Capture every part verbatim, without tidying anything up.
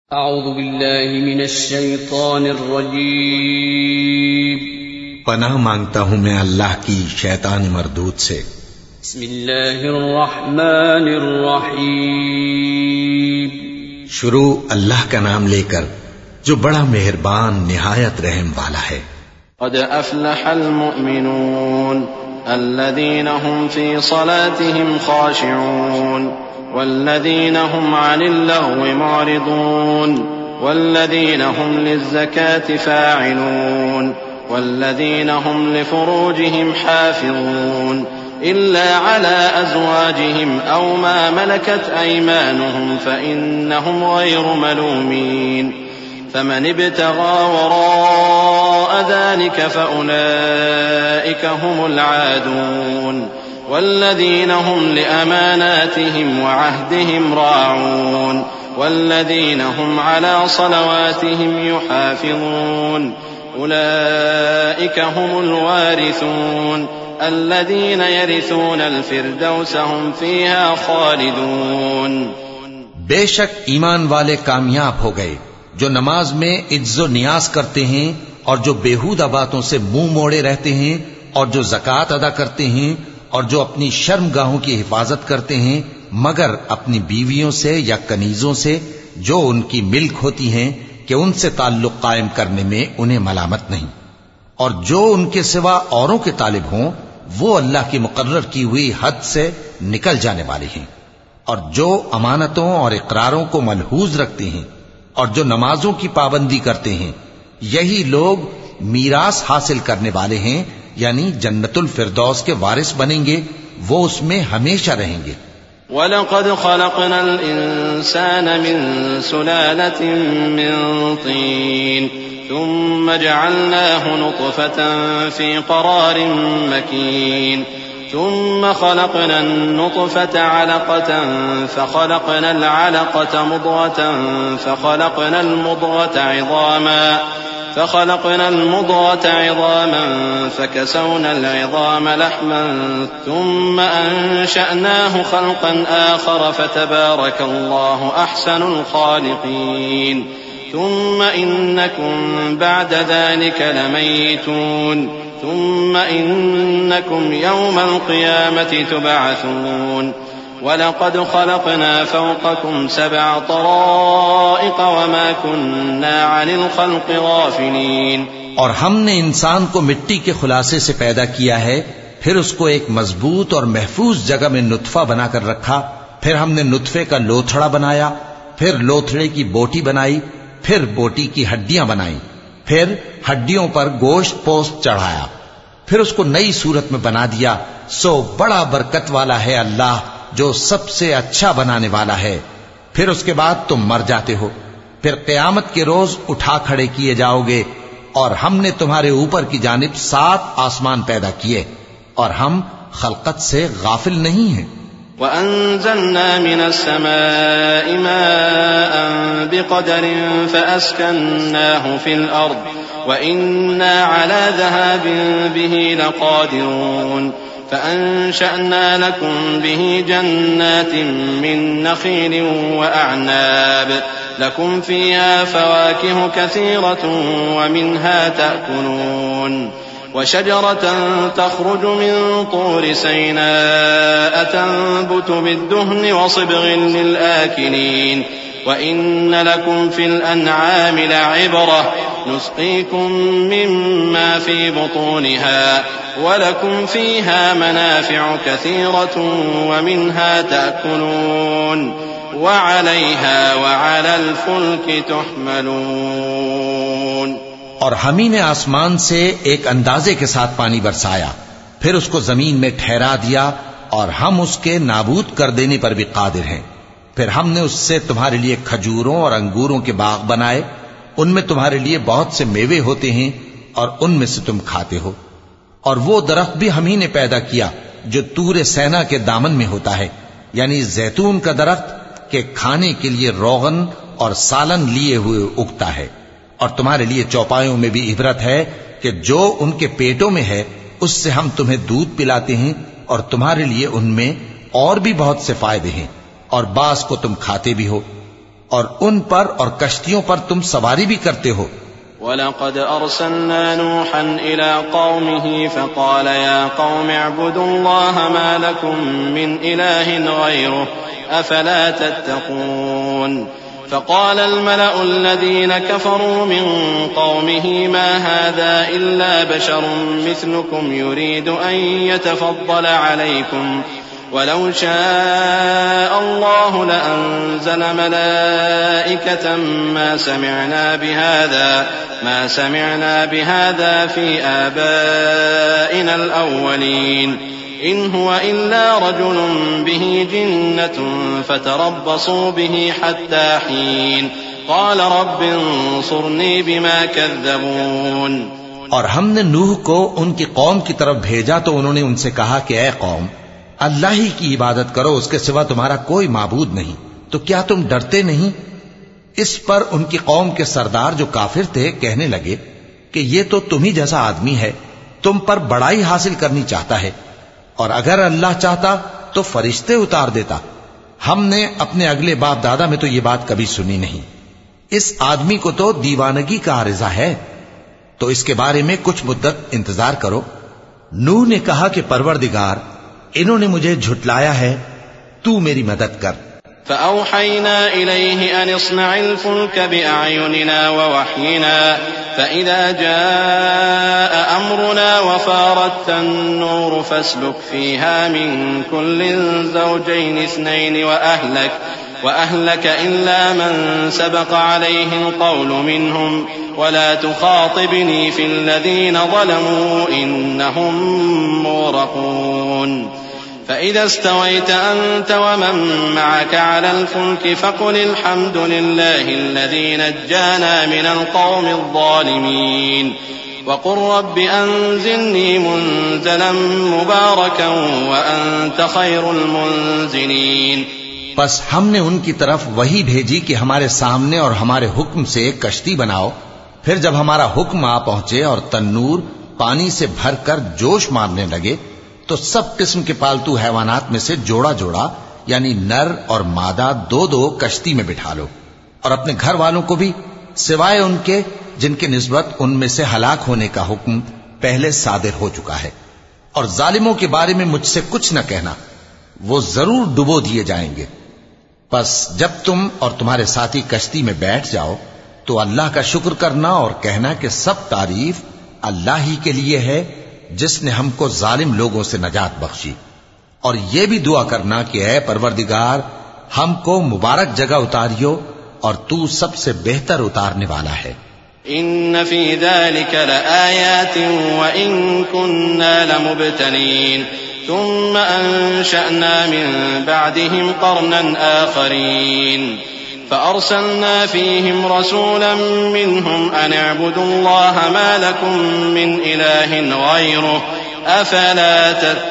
اعوذ باللہ من الشیطان الرجیم پناہ مانگتا ہوں میں اللہ کی شیطان مردود سے۔ بسم اللہ الرحمن الرحیم شروع اللہ کا نام لے کر جو بڑا مہربان نہایت رحم والا ہے۔ قد افلح المؤمنون الذين هم في صلاتهم خاشعون والذين هم عن اللغو معرضون والذين هم للزكاة فاعلون والذين هم لفروجهم حافظون إلا على أزواجهم أو ما ملكت أيمانهم فإنهم غير ملومين فمن ابتغى وراء ذلك فأولئك هم العادون والذين هم لأماناتهم وعهدهم راعون والذين هم على صلواتهم يحافظون أولئك هم الوارثون الذين يرثون الفردوس هم فيها خالدون۔ بے شک ایمان والے کامیاب ہو گئے جو نماز میں عجز و نیاز کرتے ہیں اور جو بیہودہ باتوں سے منہ موڑے رہتے ہیں اور جو زکوٰۃ ادا کرتے ہیں اور جو اپنی شرم گاہوں کی حفاظت کرتے ہیں مگر اپنی بیویوں سے یا کنیزوں سے جو ان کی ملک ہوتی ہیں کہ ان سے تعلق قائم کرنے میں انہیں ملامت نہیں، اور جو ان کے سوا اوروں کے طالب ہوں وہ اللہ کی مقرر کی ہوئی حد سے نکل جانے والے ہیں، اور جو امانتوں اور اقراروں کو ملحوظ رکھتے ہیں اور جو نمازوں کی پابندی کرتے ہیں یہی لوگ میراث حاصل کرنے والے ہیں، یعنی جنت الفردوس کے وارث بنیں گے، وہ اس میں ہمیشہ رہیں گے۔ وَلَقَدْ خَلَقْنَا الْإِنسَانَ مِنْ سُلَالَةٍ مِّن طِينٍ ثُمَّ جَعَلْنَاهُ نُطْفَةً فِي قَرَارٍ مَّكِينٍ ثُمَّ خَلَقْنَا النُّطْفَةَ عَلَقَةً فَخَلَقْنَا الْعَلَقَةَ مُضْغَةً فَخَلَقْنَا الْمُضْغَةَ عِظَامًا فخلقنا المضغة عظاما فكسونا العظام لحما ثم أنشأناه خلقا آخر فتبارك الله أحسن الخالقين ثم إنكم بعد ذلك لميتون ثم إنكم يوم القيامة تبعثون وَلَقَدْ خَلَقْنَا فَوْقَكُمْ سَبْعَ طَرَائِقَ وَمَا كُنَّا عَنِ الْخَلْقِ غَافِلِينَ۔ اور ہم نے انسان کو مٹی کے خلاصے سے پیدا کیا ہے، پھر اس کو ایک مضبوط اور محفوظ جگہ میں نطفہ بنا کر رکھا، پھر ہم نے نطفے کا لوتھڑا بنایا، پھر لوتھڑے کی بوٹی بنائی، پھر بوٹی کی ہڈیاں بنائیں، پھر ہڈیوں پر گوشت پوست چڑھایا، پھر اس کو نئی صورت میں بنا دیا۔ سو بڑا برکت والا ہے اللہ جو سب سے اچھا بنانے والا ہے۔ پھر اس کے بعد تم مر جاتے ہو، پھر قیامت کے روز اٹھا کھڑے کیے جاؤ گے، اور ہم نے تمہارے اوپر کی جانب سات آسمان پیدا کیے اور ہم خلقت سے غافل نہیں ہیں۔ وَأَنزَلْنَا مِنَ السَّمَاءِ مَاءً بِقَدَرٍ فَأَسْكَنَّاهُ فِي الْأَرْضِ وَإِنَّا عَلَى ذَهَابٍ بِهِ لَقَادِرُونَ فأنشأنا لكم به جنات من نخيل وأعناب لكم فيها فواكه كثيرة ومنها تأكلون وشجرة تخرج من طور سيناء تنبت بالدهن وصبغ للآكلين وإن لكم في الأنعام لعبرة نسقيكم مما في بطونها ولكم فيها منافع كثيرة ومنها تأكلون وعليها وعلى الفلك تحملون۔ اور ہم ہی نے آسمان سے ایک اندازے کے ساتھ پانی برسایا، پھر اس کو زمین میں ٹھہرا دیا، اور ہم اس کے نابود کر دینے پر بھی قادر ہیں۔ پھر ہم نے اس سے تمہارے لیے کھجوروں اور انگوروں کے باغ بنائے، ان میں تمہارے لیے بہت سے میوے ہوتے ہیں اور ان میں سے تم کھاتے ہو۔ اور وہ درخت بھی ہم ہی نے پیدا کیا جو طور سینا کے دامن میں ہوتا ہے، یعنی زیتون کا درخت کہ کھانے کے لیے روغن اور سالن لیے ہوئے اگتا ہے، اور تمہارے لیے چوپایوں میں بھی عبرت ہے کہ جو ان کے پیٹوں میں ہے اس سے ہم تمہیں دودھ پلاتے ہیں، اور تمہارے لیے ان میں اور بھی بہت سے فائدے ہیں، اور بعض کو تم کھاتے بھی ہو۔ اور ان پر اور کشتیوں پر تم سواری بھی کرتے ہو۔ وَلَقَدْ أَرْسَلْنَا نُوحًا إِلَىٰ قَوْمِهِ فَقَالَ يَا قَوْمِ اعْبُدُوا اللَّهَ مَا لَكُم مِّنْ إِلَٰهٍ غَيْرُهُ أَفَلَا تَتَّقُونَ فَقَالَ الْمَلَأُ الَّذِينَ كَفَرُوا مِن قَوْمِهِ مَا هَٰذَا إِلَّا بَشَرٌ مِّثْلُكُمْ يُرِيدُ أَن يَتَفَضَّلَ عَلَيْكُمْ وَلَوْ شَاءَ اللَّهُ لَأَنزَلَ مَلَائِكَةً مَّا سَمِعْنَا بِهَٰذَا مَا سَمِعْنَا بِهَٰذَا فِي آبَائِنَا الْأَوَّلِينَ إِنْ هُوَ إِلَّا رَجُلٌ بِهِ جِنَّةٌ فَتَرَبَّصُوا بِهِ حَتَّىٰ حِينٍ قَالَ رَبِّ انصُرْنِي بِمَا كَذَّبُونِ۔ اور ہم نے نوح کو ان کی قوم کی طرف بھیجا تو انہوں نے ان سے کہا کہ اے قوم، اللہ ہی کی عبادت کرو، اس کے سوا تمہارا کوئی معبود نہیں، تو کیا تم ڈرتے نہیں؟ اس پر ان کی قوم کے سردار جو کافر تھے کہنے لگے کہ یہ تو تم ہی جیسا آدمی ہے، تم پر بڑائی حاصل کرنی چاہتا ہے، اور اگر اللہ چاہتا تو فرشتے اتار دیتا۔ ہم نے اپنے اگلے باپ دادا میں تو یہ بات کبھی سنی نہیں، اس آدمی کو تو دیوانگی کا عارضہ ہے، تو اس کے بارے میں کچھ مدت انتظار کرو۔ نوح نے کہا کہ پروردگار، انہوں نے مجھے جھٹلایا ہے، تو میری مدد کر۔ فأوحينا إليه أن اصنع الفلك بأعيننا ووحينا فإذا جاء أمرنا وفارت النور فاسلك فيها من كل زوجين اثنين وأهلك وأهلك إلا من سبق عليه القول منهم ولا تخاطبني في الذين ظلموا إنهم مغرقون فإذا استويت أنت ومن معك على الفلك فقل الحمد لله الذي نجانا من القوم الظالمين وقل رب أنزلني منزلا مباركا وأنت خير المنزلين۔ پس ہم نے ان کی طرف وہی بھیجی کہ ہمارے سامنے اور ہمارے حکم سے ایک کشتی بناؤ، پھر جب ہمارا حکم آ پہنچے اور تنور پانی سے بھر کر جوش مارنے لگے تو سب قسم کے پالتو حیوانات میں سے جوڑا جوڑا یعنی نر اور مادہ دو دو کشتی میں بٹھا لو، اور اپنے گھر والوں کو بھی سوائے ان کے جن کے نسبت ان میں سے ہلاک ہونے کا حکم پہلے صادر ہو چکا ہے، اور ظالموں کے بارے میں مجھ سے کچھ نہ کہنا، وہ ضرور ڈبو دیے جائیں گے۔ پس جب تم اور تمہارے ساتھی کشتی میں بیٹھ جاؤ تو اللہ کا شکر کرنا اور کہنا کہ سب تعریف اللہ ہی کے لیے ہے جس نے ہم کو ظالم لوگوں سے نجات بخشی، اور یہ بھی دعا کرنا کہ اے پروردگار ہم کو مبارک جگہ اتاریو اور تو سب سے بہتر اتارنے والا ہے۔ ان فی ذلک لآیات وان کننا لمبتلین ثم انشأنا من بعدهم قرنا آخرین فأرسلنا فيهم رسولا منهم أن اعبدوا الله ما لكم من إله غيره أفلا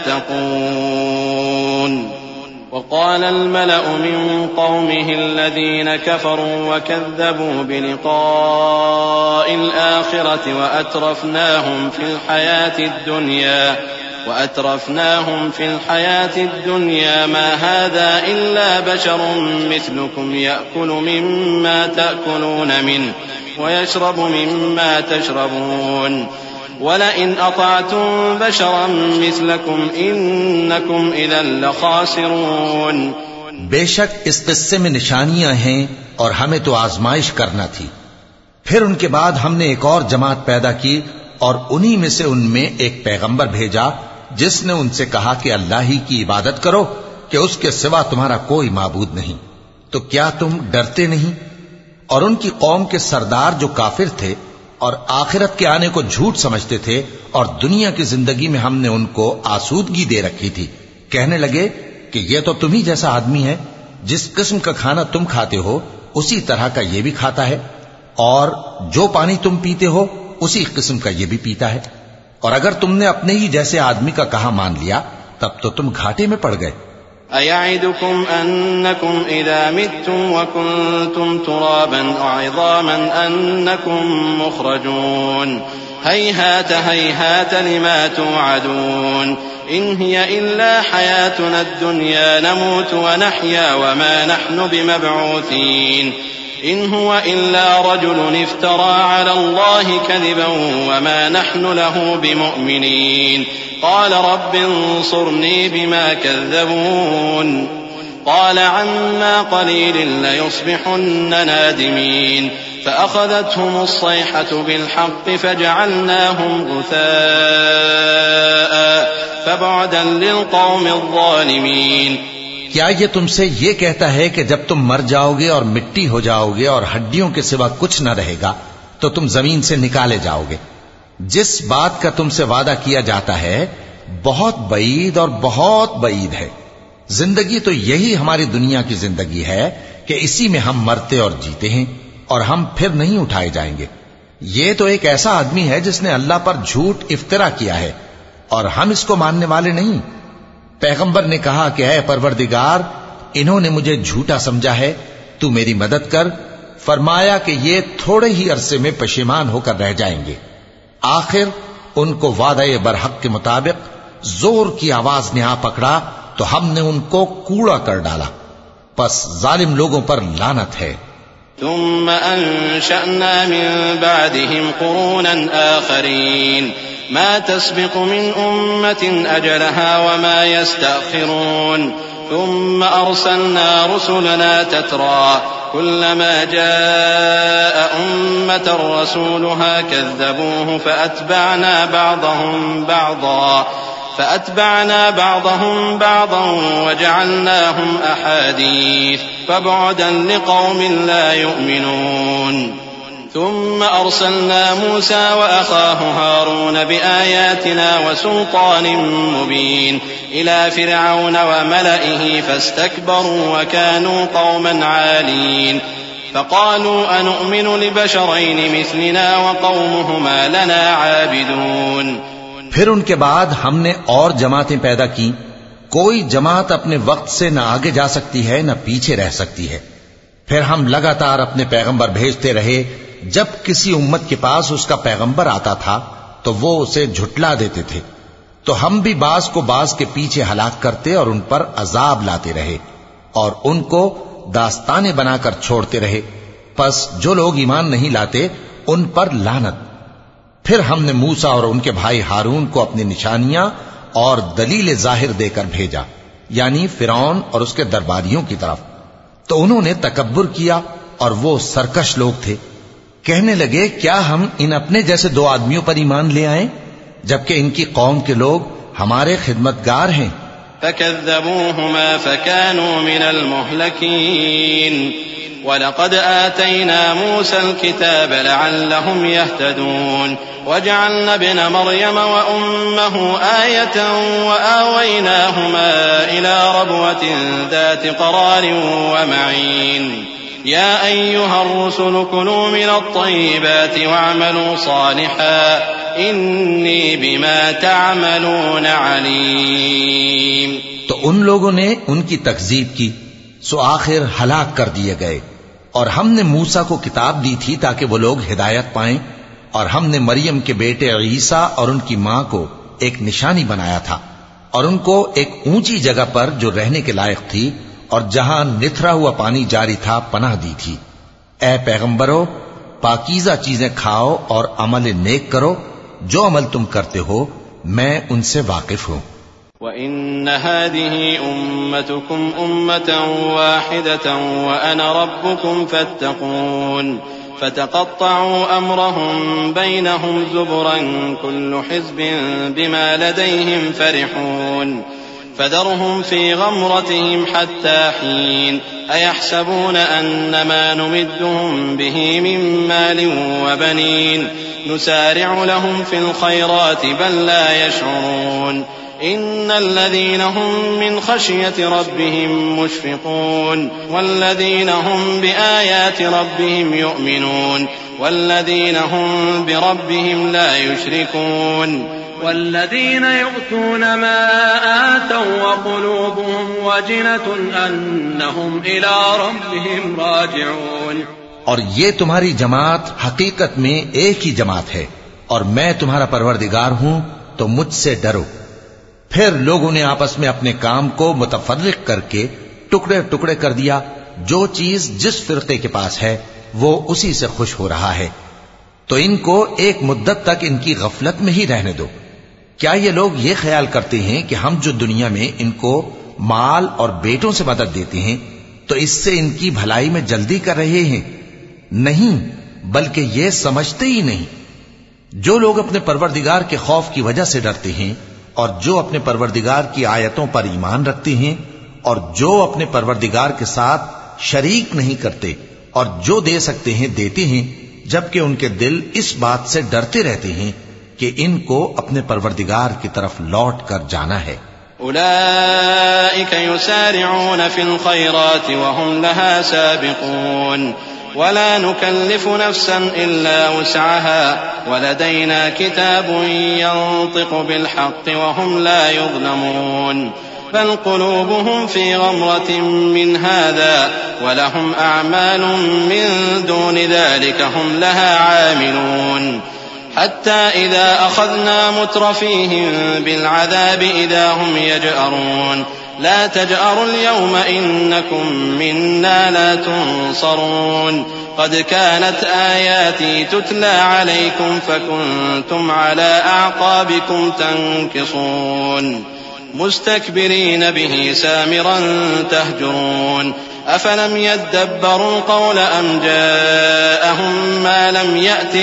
تتقون۔ وقال الملأ من قومه الذين كفروا وكذبوا بلقاء الآخرة وأترفناهم في الحياة الدنيا وأترفناهم في الحياة الدنيا ما هذا إلا بشر مثلكم يأكل مما تأكلون منه ويشرب مما تشربون ولئن أطعتم بشرا مثلكم إنكم إذا لخاسرون۔ بے شک اس قصے میں نشانیاں ہیں اور ہمیں تو آزمائش کرنا تھی۔ پھر ان کے بعد ہم نے ایک اور جماعت پیدا کی اور انہی میں سے ان میں ایک پیغمبر بھیجا جس نے ان سے کہا کہ اللہ ہی کی عبادت کرو کہ اس کے سوا تمہارا کوئی معبود نہیں، تو کیا تم ڈرتے نہیں؟ اور ان کی قوم کے سردار جو کافر تھے اور آخرت کے آنے کو جھوٹ سمجھتے تھے اور دنیا کی زندگی میں ہم نے ان کو آسودگی دے رکھی تھی، کہنے لگے کہ یہ تو تم ہی جیسا آدمی ہے، جس قسم کا کھانا تم کھاتے ہو اسی طرح کا یہ بھی کھاتا ہے، اور جو پانی تم پیتے ہو اسی قسم کا یہ بھی پیتا ہے، اور اگر تم نے اپنے ہی جیسے آدمی کا کہا مان لیا تب تو تم گھاٹے میں پڑ گئے۔ أَيَعِدُكُمْ أَنَّكُمْ إِذَا مِتُّمْ وَكُنْتُمْ تُرَابًا وَعِظَامًا أَنَّكُمْ مُخْرَجُونَ هيهات هيهات لما توعدون إن هي إلا حياتنا الدنيا نموت ونحيا وما نحن بمبعوثين إن هو إلا رجل افترى على الله كذبا وما نحن له بمؤمنين قال رب انصرني بما كذبون قال عما قليل ليصبحن نادمين فأخذتهم الصيحة بالحق فجعلناهم غثاء فبعدا للقوم الظالمين. کیا یہ تم سے یہ کہتا ہے کہ جب تم مر جاؤ گے اور مٹی ہو جاؤ گے اور ہڈیوں کے سوا کچھ نہ رہے گا تو تم زمین سے نکالے جاؤ گے؟ جس بات کا تم سے وعدہ کیا جاتا ہے بہت بعید اور بہت بعید ہے. زندگی تو یہی ہماری دنیا کی زندگی ہے کہ اسی میں ہم مرتے اور جیتے ہیں اور ہم پھر نہیں اٹھائے جائیں گے. یہ تو ایک ایسا آدمی ہے جس نے اللہ پر جھوٹ افطرا کیا ہے اور ہم اس کو ماننے والے نہیں. پیغمبر نے کہا کہ اے پروردگار انہوں نے مجھے جھوٹا سمجھا ہے تو میری مدد کر. فرمایا کہ یہ تھوڑے ہی عرصے میں پشیمان ہو کر رہ جائیں گے. آخر ان کو وعدہ برحق کے مطابق زور کی آواز نے آ پکڑا تو ہم نے ان کو کوڑا کر ڈالا. پس ظالم لوگوں پر لعنت ہے. ثم أنشأنا من بعدهم قرونا آخرين ما تسبق من أمة أجلها وما يستأخرون ثم أرسلنا رسلنا تترى كلما جاء أمة رسولها كذبوه فأتبعنا بعضهم بعضا فأتبعنا بعضهم بعضا وجعلناهم أحاديث فبعدا لقوم لا يؤمنون. ثم أرسلنا موسى وأخاه هارون بآياتنا وسلطان مبين إلى فرعون وملئه فاستكبروا وكانوا قوما عالين فقالوا أنؤمن لبشرين مثلنا وقومهما لنا عابدون. پھر ان کے بعد ہم نے اور جماعتیں پیدا کی. کوئی جماعت اپنے وقت سے نہ آگے جا سکتی ہے نہ پیچھے رہ سکتی ہے. پھر ہم لگاتار اپنے پیغمبر بھیجتے رہے. جب کسی امت کے پاس اس کا پیغمبر آتا تھا تو وہ اسے جھٹلا دیتے تھے تو ہم بھی بعض کو بعض کے پیچھے ہلاک کرتے اور ان پر عذاب لاتے رہے اور ان کو داستانیں بنا کر چھوڑتے رہے. پس جو لوگ ایمان نہیں لاتے ان پر لعنت. پھر ہم نے موسیٰ اور ان کے بھائی ہارون کو اپنی نشانیاں اور دلیل ظاہر دے کر بھیجا یعنی فرعون اور اس کے درباریوں کی طرف. تو انہوں نے تکبر کیا اور وہ سرکش لوگ تھے. کہنے لگے کیا ہم ان اپنے جیسے دو آدمیوں پر ایمان لے آئیں جبکہ ان کی قوم کے لوگ ہمارے خدمتگار ہیں. فكذبوهما فكانوا من المهلكين وَلَقَدْ آتَيْنَا مُوسَى الْكِتَابَ لَعَلَّهُمْ يَهْتَدُونَ وَجَعَلْنَا ابْنَ مَرْيَمَ وَأُمَّهُ آيَةً وَآوَيْنَاهُمَا إِلَى رَبْوَةٍ ذَاتِ قَرَارٍ وَمَعِينٍ يَا أَيُّهَا الرُّسُلُ كُلُوا مِنَ الطَّيِّبَاتِ وَاعْمَلُوا صَالِحًا إِنِّي بِمَا تَعْمَلُونَ عَلِيمٌ. تو ان لوگوں نے ان کی تکذیب کی سو آخر ہلاک کر دیے گئے. اور ہم نے موسیٰ کو کتاب دی تھی تاکہ وہ لوگ ہدایت پائیں اور ہم نے مریم کے بیٹے عیسیٰ اور ان کی ماں کو ایک نشانی بنایا تھا اور ان کو ایک اونچی جگہ پر جو رہنے کے لائق تھی اور جہاں نتھرا ہوا پانی جاری تھا پناہ دی تھی. اے پیغمبرو پاکیزہ چیزیں کھاؤ اور عمل نیک کرو. جو عمل تم کرتے ہو میں ان سے واقف ہوں. وَإِنَّ هَذِهِ أُمَّتُكُمْ أُمَّةً وَاحِدَةً وَأَنَا رَبُّكُمْ فَاتَّقُونِ فَتَقَطَّعُوا أَمْرَهُمْ بَيْنَهُمْ زُبُرًا كُلُّ حِزْبٍ بِمَا لَدَيْهِمْ فَرِحُونَ فَذَرْهُمْ فِي غَمْرَتِهِمْ حَتَّى حِينٍ أَيَحْسَبُونَ أَنَّمَا نُمِدُّهُمْ بِهِ مِن مَّالٍ وَبَنِينَ نُسَارِعُ لَهُمْ فِي الْخَيْرَاتِ بَل لَّا يَشْعُرُونَ إِنَّ الَّذِينَ هُم مِّنْ خَشْيَةِ رَبِّهِم مُّشْفِقُونَ وَالَّذِينَ هُم بِآيَاتِ رَبِّهِمْ يُؤْمِنُونَ وَالَّذِينَ هُم بِرَبِّهِمْ لَا يُشْرِكُونَ والذين يؤتون ما آتوا وقلوبهم وجنة أنهم إلى ربهم راجعون. اور یہ تمہاری جماعت حقیقت میں ایک ہی جماعت ہے اور میں تمہارا پروردگار ہوں تو مجھ سے ڈرو۔ پھر لوگوں نے آپس میں اپنے کام کو متفرق کر کے ٹکڑے ٹکڑے کر دیا، جو چیز جس فرقے کے پاس ہے وہ اسی سے خوش ہو رہا ہے، تو ان کو ایک مدت تک ان کی غفلت میں ہی رہنے دو۔ کیا یہ لوگ یہ خیال کرتے ہیں کہ ہم جو دنیا میں ان کو مال اور بیٹوں سے مدد دیتے ہیں تو اس سے ان کی بھلائی میں جلدی کر رہے ہیں؟ نہیں، بلکہ یہ سمجھتے ہی نہیں۔ جو لوگ اپنے پروردگار کے خوف کی وجہ سے ڈرتے ہیں اور جو اپنے پروردگار کی آیتوں پر ایمان رکھتے ہیں اور جو اپنے پروردگار کے ساتھ شریک نہیں کرتے اور جو دے سکتے ہیں دیتے ہیں، جبکہ ان کے دل اس بات سے ڈرتے رہتے ہیں کہ ان کو اپنے پروردگار کی طرف لوٹ کر جانا ہے۔ أولئك يسارعون في الخيرات وهم لها سابقون ولا نكلف نفسا إلا وسعها ولدينا كتاب ينطق بالحق وهم لا يظلمون بل قلوبهم في غمرة من هذا ولهم أعمال من دون ذلك هم لها عاملون حتى إذا أخذنا مترفيهم بالعذاب إذا هم يجأرون لا تجأروا اليوم إنكم منا لا تنصرون قد كانت آياتي تتلى عليكم فكنتم على أعقابكم تنكصون مستكبرين به سامرا تهجرون أفلم يدبروا القول أم جاءهم ما لم يأت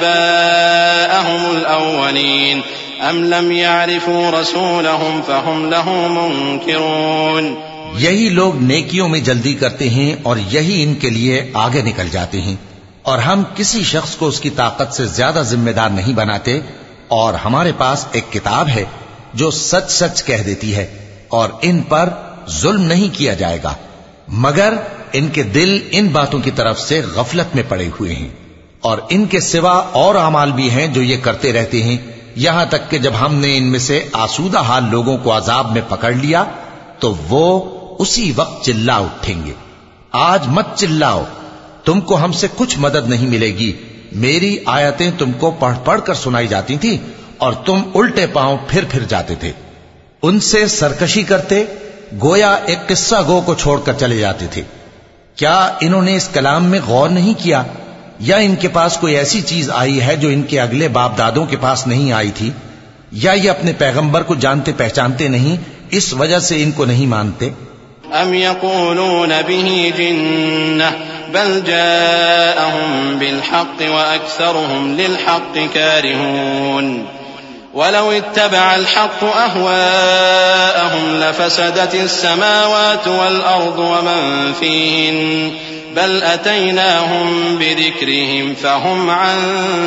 آباءهم الأولين أم لم يعرفوا رسولهم فهم له منكرون۔ یہی لوگ نیکیوں میں جلدی کرتے ہیں اور یہی ان کے لیے آگے نکل جاتے ہیں، اور ہم کسی شخص کو اس کی طاقت سے زیادہ ذمہ دار نہیں بناتے، اور ہمارے پاس ایک کتاب ہے جو سچ سچ کہہ دیتی ہے، اور ان پر ظلم نہیں کیا جائے گا، مگر ان کے دل ان باتوں کی طرف سے غفلت میں پڑے ہوئے ہیں، اور ان کے سوا اور اعمال بھی ہیں جو یہ کرتے رہتے ہیں، یہاں تک کہ جب ہم نے ان میں سے آسودہ حال لوگوں کو عذاب میں پکڑ لیا تو وہ اسی وقت چلا اٹھیں گے۔ آج مت چلاؤ، تم کو ہم سے کچھ مدد نہیں ملے گی، میری آیتیں تم کو پڑھ پڑھ کر سنائی جاتی تھی اور تم الٹے پاؤں پھر پھر جاتے تھے، ان سے سرکشی کرتے، گویا ایک قصہ گو کو چھوڑ کر چلے جاتے تھے۔ کیا انہوں نے اس کلام میں غور نہیں کیا، یا ان کے پاس کوئی ایسی چیز آئی ہے جو ان کے اگلے باپ دادوں کے پاس نہیں آئی تھی، یا یہ اپنے پیغمبر کو جانتے پہچانتے نہیں اس وجہ سے ان کو نہیں مانتے؟ ام يقولون به جنة بل جاءهم بالحق واكثرهم للحق كارهون ولو اتبع الحق اهواءهم لفسدت السماوات والارض ومن فيهن بل اتيناهم بذكرهم فهم عن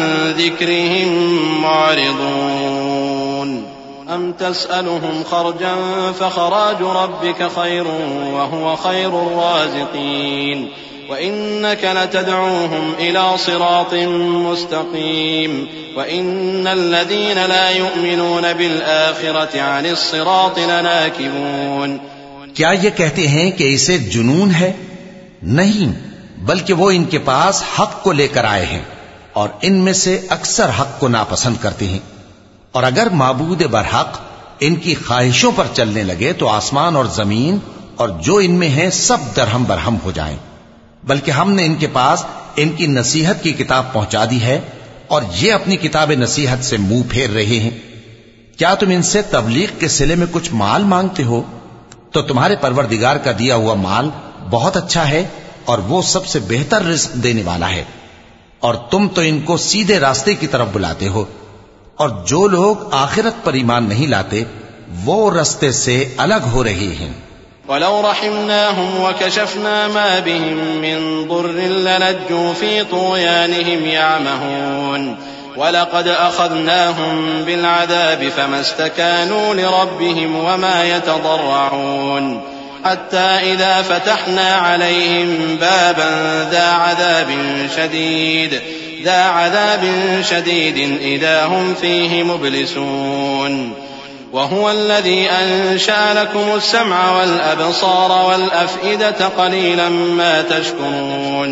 ذكرهم معرضون ام تسألهم خرجا فخراج ربك خير وهو خير الرازقين وإنك لتدعوهم إلى صراط مستقيم وإن الذين لا يؤمنون بالآخرة عن الصراط لناكبون۔ کیا یہ کہتے ہیں کہ اسے جنون ہے؟ نہیں، بلکہ وہ ان کے پاس حق کو لے کر آئے ہیں اور ان میں سے اکثر حق کو ناپسند کرتے ہیں، اور اگر معبود برحق ان کی خواہشوں پر چلنے لگے تو آسمان اور زمین اور جو ان میں ہیں سب درہم برہم ہو جائیں، بلکہ ہم نے ان کے پاس ان کی نصیحت کی کتاب پہنچا دی ہے اور یہ اپنی کتاب نصیحت سے منہ پھیر رہے ہیں۔ کیا تم ان سے تبلیغ کے صلے میں کچھ مال مانگتے ہو؟ تو تمہارے پروردگار کا دیا ہوا مال بہت اچھا ہے اور وہ سب سے بہتر رزق دینے والا ہے، اور تم تو ان کو سیدھے راستے کی طرف بلاتے ہو، اور جو لوگ آخرت پر ایمان نہیں لاتے وہ رستے سے الگ ہو رہے ہیں۔ وَلَوْ رَحِمْنَاهُمْ وَكَشَفْنَا مَا بِهِمْ مِنْ ضُرٍّ لَلَجُّوا فِي طُغْيَانِهِمْ يَعْمَهُونَ وَلَقَدْ أَخَذْنَاهُمْ بِالْعَذَابِ فَمَا اسْتَكَانُوا لِرَبِّهِمْ وَمَا يَتَضَرَّعُونَ حَتَّى إِذَا فَتَحْنَا عَلَيْهِمْ بَابًا ذَا عَذَابٍ شَدِيدٍ ذا عذاب شديد إذا هم فيه مبلسون وهو الذي أنشأ لكم السمع والأبصار والأفئدة قليلا ما تشكرون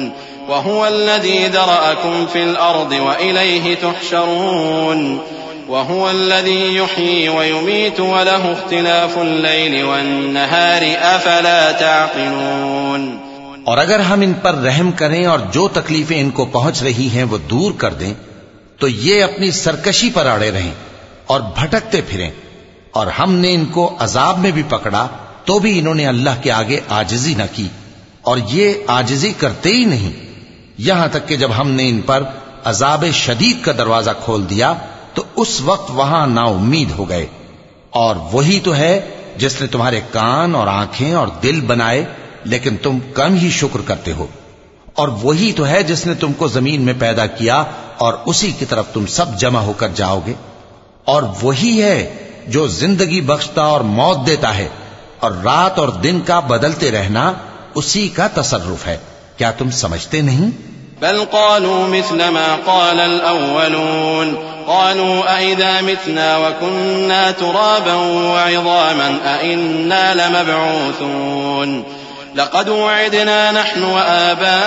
وهو الذي ذرأكم في الأرض وإليه تحشرون وهو الذي يحيي ويميت وله اختلاف الليل والنهار أفلا تعقلون. اور اگر ہم ان پر رحم کریں اور جو تکلیفیں ان کو پہنچ رہی ہیں وہ دور کر دیں تو یہ اپنی سرکشی پر اڑے رہیں اور بھٹکتے پھریں، اور ہم نے ان کو عذاب میں بھی پکڑا تو بھی انہوں نے اللہ کے آگے عاجزی نہ کی، اور یہ عاجزی کرتے ہی نہیں، یہاں تک کہ جب ہم نے ان پر عذاب شدید کا دروازہ کھول دیا تو اس وقت وہاں نا امید ہو گئے. اور وہی تو ہے جس نے تمہارے کان اور آنکھیں اور دل بنائے لیکن تم کم ہی شکر کرتے ہو، اور وہی تو ہے جس نے تم کو زمین میں پیدا کیا اور اسی کی طرف تم سب جمع ہو کر جاؤ گے. اور وہی ہے جو زندگی بخشتا اور موت دیتا ہے، اور رات اور دن کا بدلتے رہنا اسی کا تصرف ہے. کیا تم سمجھتے نہیں؟ بل قالوا مثل ما قال الأولون قالوا أئذا متنا وكنا ترابا وعظاما أئنا لمبعوثون لقد وعدنا نحن وآباؤنا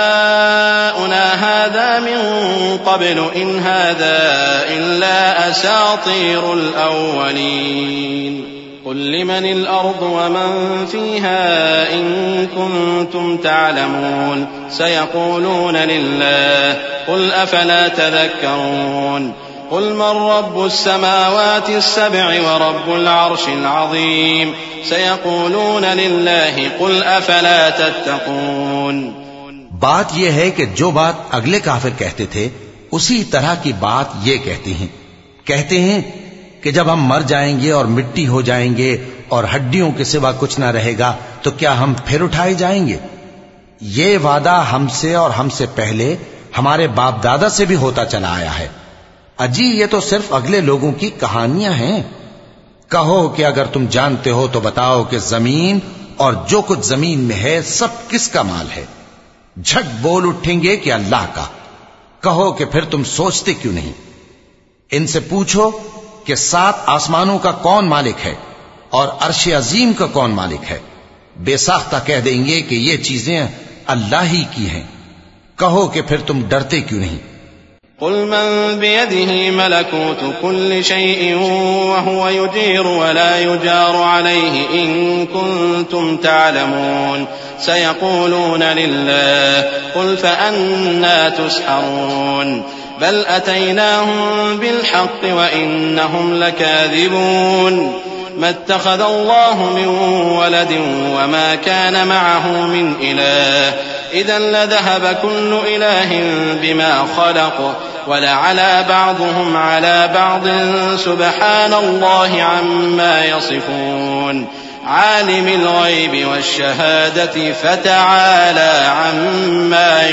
هذا من قبل إن هذا إلا أساطير الأولين قل لمن الأرض ومن فيها إن كنتم تعلمون سيقولون لله قل أفلا تذكرون قل من رب السماوات السبع ورب العرش العظيم سيقولون لله قل أفلا تتقون. بات یہ ہے کہ جو بات اگلے کافر کہتے تھے اسی طرح کی بات یہ کہتے ہیں. کہتے ہیں کہ جب ہم مر جائیں گے اور مٹی ہو جائیں گے اور ہڈیوں کے سوا کچھ نہ رہے گا تو کیا ہم پھر اٹھائے جائیں گے؟ یہ وعدہ ہم سے اور ہم سے پہلے ہمارے باپ دادا سے بھی ہوتا چلا آیا ہے. اجی یہ تو صرف اگلے لوگوں کی کہانیاں ہیں. کہو کہ اگر تم جانتے ہو تو بتاؤ کہ زمین اور جو کچھ زمین میں ہے سب کس کا مال ہے؟ جھٹ بول اٹھیں گے کہ اللہ کا. کہو کہ پھر تم سوچتے کیوں نہیں؟ ان سے پوچھو کہ سات آسمانوں کا کون مالک ہے اور عرش عظیم کا کون مالک ہے؟ بے ساختہ کہہ دیں گے کہ یہ چیزیں اللہ ہی کی ہیں. کہو کہ پھر تم ڈرتے کیوں نہیں؟ قل من بيده ملكوت كل شيء وهو يجير ولا يجار عليه إن كنتم تعلمون سيقولون لله قل فأنا تسحرون بل أتيناهم بالحق وإنهم لكاذبون ما اتخذ الله من ولد وما كان معه من إله إذا لذهب كل إله بما خلق ولعلى بعضهم على بعض سبحان الله عما يصفون عالم الغيب والشهادة فتعالى عما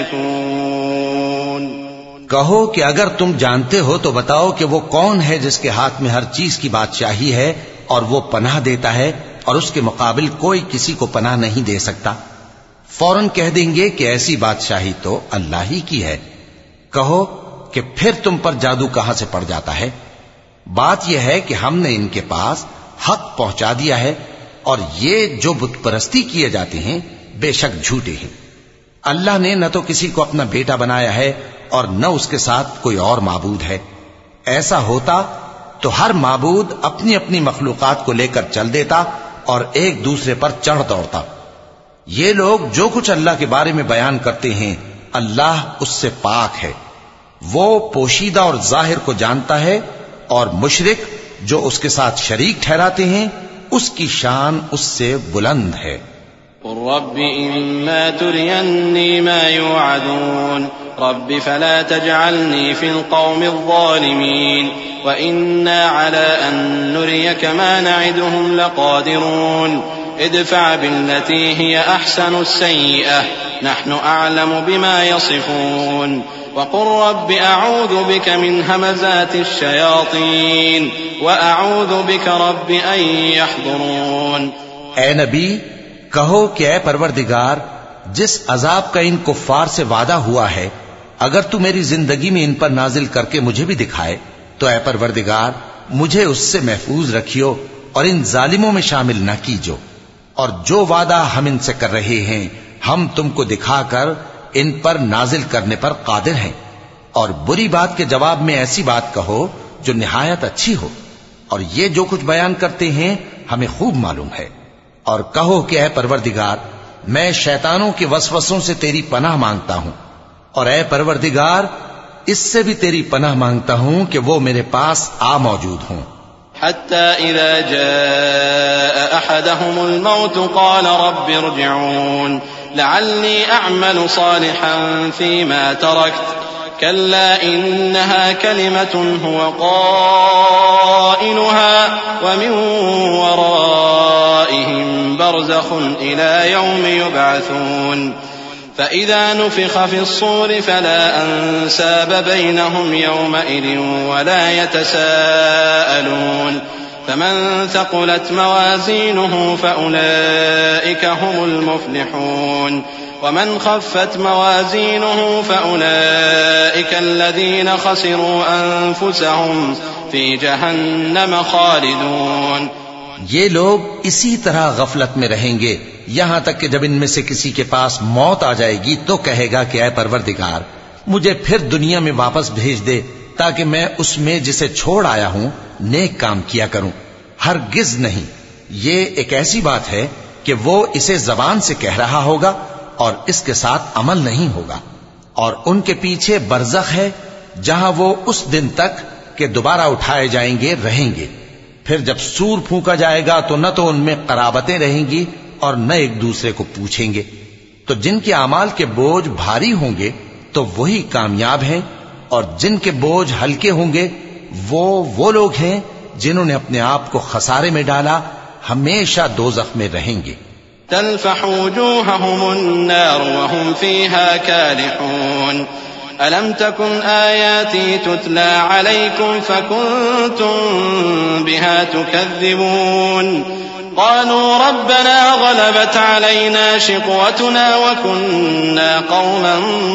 يشركون. کہو کہ اگر تم جانتے ہو تو بتاؤ کہ وہ کون ہے جس کے ہاتھ میں ہر چیز کی بادشاہی ہے اور وہ پناہ دیتا ہے اور اس کے مقابل کوئی کسی کو پناہ نہیں دے سکتا. فوراً کہہ دیں گے کہ ایسی بادشاہی تو اللہ ہی کی ہے. کہو کہ پھر تم پر جادو کہاں سے پڑ جاتا ہے؟ بات یہ ہے کہ ہم نے ان کے پاس حق پہنچا دیا ہے اور یہ جو بت پرستی کیے جاتے ہیں بے شک جھوٹے ہیں. اللہ نے نہ تو کسی کو اپنا بیٹا بنایا ہے اور نہ اس کے ساتھ کوئی اور معبود ہے. ایسا ہوتا تو ہر معبود اپنی اپنی مخلوقات کو لے کر چل دیتا اور ایک دوسرے پر چڑھ دوڑتا. یہ لوگ جو کچھ اللہ کے بارے میں بیان کرتے ہیں اللہ اس سے پاک ہے. وہ پوشیدہ اور ظاہر کو جانتا ہے، اور مشرک جو اس کے ساتھ شریک ٹھہراتے ہیں اس کی شان اس سے بلند ہے. قل رب إما تريني ما يوعدون رب فلا تجعلني في القوم الظالمين وإنا على أن نريك ما نعدهم لقادرون ادفع بالتي هي أحسن السيئة نحن أعلم بما يصفون وقل رب أعوذ بك من همزات الشياطين وأعوذ بك رب أن يحضرون. اے نبی کہو کہ اے پروردگار جس عذاب کا ان کفار سے وعدہ ہوا ہے اگر تو میری زندگی میں ان پر نازل کر کے مجھے بھی دکھائے تو اے پروردگار مجھے اس سے محفوظ رکھیو اور ان ظالموں میں شامل نہ کیجو. اور جو وعدہ ہم ان سے کر رہے ہیں ہم تم کو دکھا کر ان پر نازل کرنے پر قادر ہیں، اور بری بات کے جواب میں ایسی بات کہو جو نہایت اچھی ہو، اور یہ جو کچھ بیان کرتے ہیں ہمیں خوب معلوم ہے۔ اور کہو کہ اے پروردگار، میں شیطانوں کے وسوسوں سے تیری پناہ مانگتا ہوں، اور اے پروردگار اس سے بھی تیری پناہ مانگتا ہوں کہ وہ میرے پاس آ موجود ہوں۔ حتى إذا جاء أحدهم الموت قال رب ارجعون لعلي أعمل صالحا فيما تركت كلا إنها كلمة هو قائلها ومن ورائهم برزخ إلى يوم يبعثون فإذا نفخ في الصور فلا أنساب بينهم يومئذ ولا يتساءلون فمن ثقلت موازينه فأولئك هم المفلحون ومن خفت موازينه فأولئك الذين خسروا أنفسهم في جهنم خالدون۔ یہ لوگ اسی طرح غفلت میں رہیں گے یہاں تک کہ جب ان میں سے کسی کے پاس موت آ جائے گی تو کہے گا کہ اے پروردگار مجھے پھر دنیا میں واپس بھیج دے تاکہ میں اس میں جسے چھوڑ آیا ہوں نیک کام کیا کروں۔ ہرگز نہیں، یہ ایک ایسی بات ہے کہ وہ اسے زبان سے کہہ رہا ہوگا اور اس کے ساتھ عمل نہیں ہوگا، اور ان کے پیچھے برزخ ہے جہاں وہ اس دن تک کہ دوبارہ اٹھائے جائیں گے رہیں گے۔ پھر جب سور پھونکا جائے گا تو نہ تو ان میں قرابتیں رہیں گی اور نہ ایک دوسرے کو پوچھیں گے۔ تو جن کے اعمال کے بوجھ بھاری ہوں گے تو وہی کامیاب ہیں، اور جن کے بوجھ ہلکے ہوں گے وہ وہ لوگ ہیں جنہوں نے اپنے آپ کو خسارے میں ڈالا، ہمیشہ دوزخ میں رہیں گے۔ تلفح وجوههم النار وهم فيها كالحون ألم تكن آياتي تتلى عليكم فكنتم بها تكذبون قالوا ربنا غلبت علينا شقوتنا وكنا قوما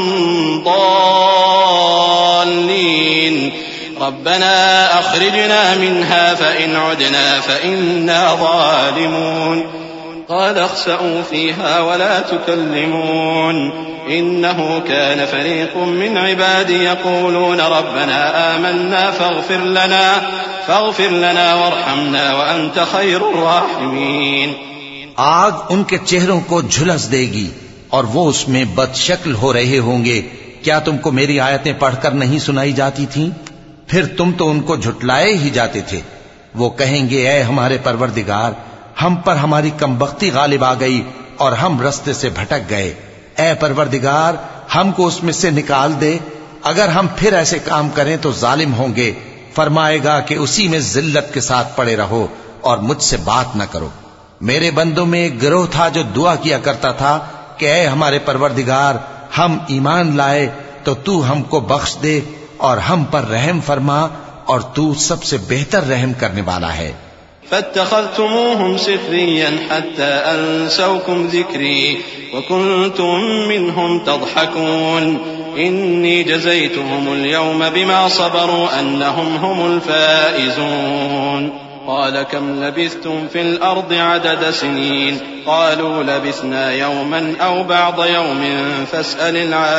ضالين ربنا أخرجنا منها فإن عدنا فإنا ظالمون قال اخسئوا فيها ولا تكلمون إنه كان فريق من عبادي يقولون ربنا آمنا فاغفر لنا فاغفر لنا وارحمنا وأنت خير الراحمين۔ آگ ان کے چہروں کو جھلس دے گی اور وہ اس میں بد شکل ہو رہے ہوں گے، کیا تم کو میری آیتیں پڑھ کر نہیں سنائی جاتی تھیں؟ پھر تم تو ان کو جھٹلائے ہی جاتے تھے۔ وہ کہیں گے اے ہمارے پروردگار، ہم پر ہماری کمبختی غالب آ گئی اور ہم رستے سے بھٹک گئے، اے پروردگار ہم کو اس میں سے نکال دے، اگر ہم پھر ایسے کام کریں تو ظالم ہوں گے۔ فرمائے گا کہ اسی میں ذلت کے ساتھ پڑے رہو اور مجھ سے بات نہ کرو۔ میرے بندوں میں ایک گروہ تھا جو دعا کیا کرتا تھا کہ اے ہمارے پروردگار ہم ایمان لائے تو تو ہم کو بخش دے اور ہم پر رحم فرما، اور تو سب سے بہتر رحم کرنے والا ہے۔ فاتخذتموهم سخريا حتى أنسوكم ذكري وكنتم منهم تضحكون إني جزيتهم اليوم بما صبروا أنهم هم الفائزون قال كم لبثتم في الأرض عدد سنين قالوا لبثنا يوما أو بعض يوم فاسأل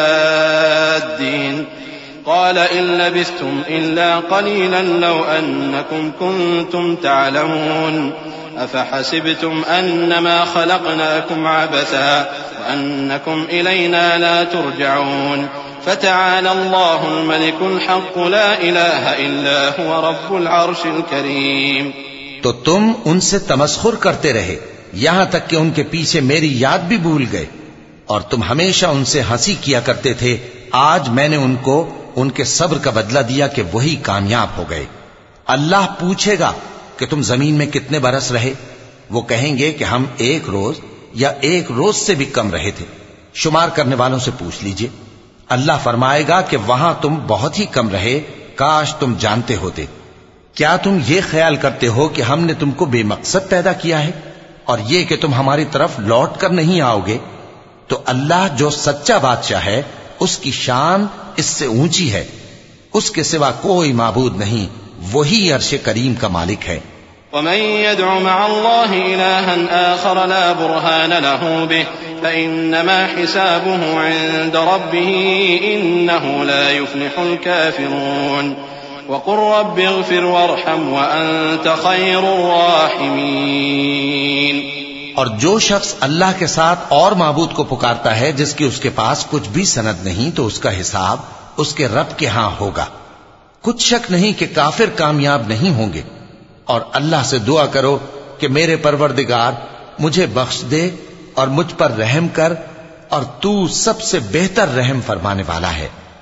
العادين قال إن لبثتم إلا قليلا لو أنكم كنتم تعلمون أفحسبتم أنما خلقناكم عبثا وأنكم إلينا لا ترجعون فتعالى الله الملك الحق لا إله إلا هو رب العرش الكريم۔ تو تم ان سے تمسخر کرتے رہے یہاں تک کہ ان کے پیچھے میری یاد بھی بھول گئے، اور تم ہمیشہ ان سے ہنسی کیا کرتے تھے۔ آج میں نے ان کو ان کے صبر کا بدلہ دیا کہ وہی کامیاب ہو گئے۔ اللہ پوچھے گا کہ تم زمین میں کتنے برس رہے؟ وہ کہیں گے کہ ہم ایک روز یا ایک روز سے بھی کم رہے تھے، شمار کرنے والوں سے پوچھ لیجئے۔ اللہ فرمائے گا کہ وہاں تم بہت ہی کم رہے، کاش تم جانتے ہوتے۔ کیا تم یہ خیال کرتے ہو کہ ہم نے تم کو بے مقصد پیدا کیا ہے اور یہ کہ تم ہماری طرف لوٹ کر نہیں آؤ گے؟ تو اللہ جو سچا بادشاہ ہے اس کی شان اس سے اونچی ہے، اس کے سوا کوئی معبود نہیں، وہی عرش کریم کا مالک ہے۔ ومن يدع مع الله إلها آخر لا برهان له به فإنما حسابه عند ربه إنه لا يفلح الكافرون وقل رب اغفر وارحم وأنت خير الراحمين۔ اور جو شخص اللہ کے ساتھ اور معبود کو پکارتا ہے جس کی اس کے پاس کچھ بھی سند نہیں تو اس کا حساب اس کے رب کے ہاں ہوگا۔ کچھ شک نہیں کہ کافر کامیاب نہیں ہوں گے، اور اللہ سے دعا کرو کہ میرے پروردگار مجھے بخش دے اور مجھ پر رحم کر، اور تو سب سے بہتر رحم فرمانے والا ہے۔